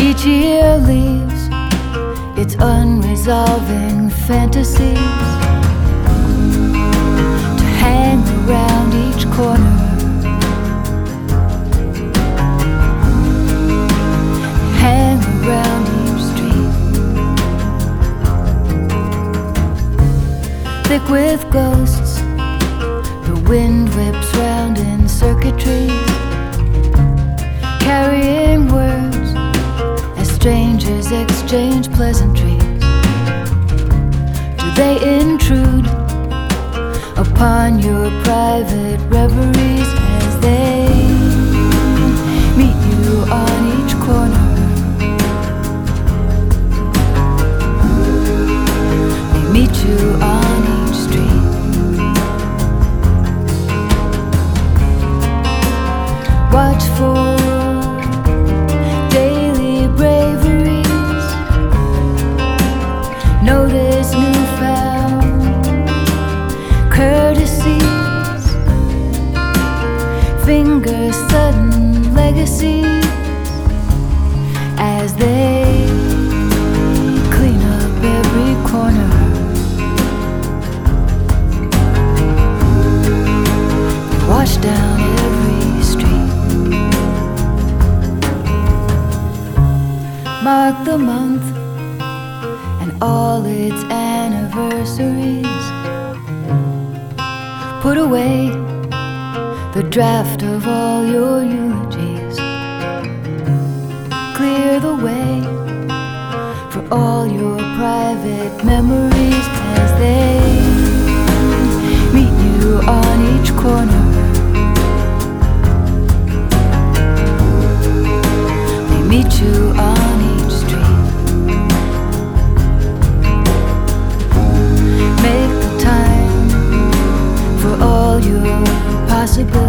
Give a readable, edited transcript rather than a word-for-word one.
Each year leaves its unresolving fantasies to hang around each corner. Hang around each street, thick with ghosts. The wind whips round in circuitries, carrying words as strangers exchange pleasantries. Do they intrude upon your private reveries as they meet you on each corner? They meet you on each street. Watch for daily braveries. Notice newfound courtesies. Finger sudden legacies as they clean up every corner. Wash down every street. Mark the month and all its anniversaries. Put away the draft of all your eulogies. Clear the way for all your private memories as they meet you on each corner. They meet you on each street. Make the time for all your possibilities.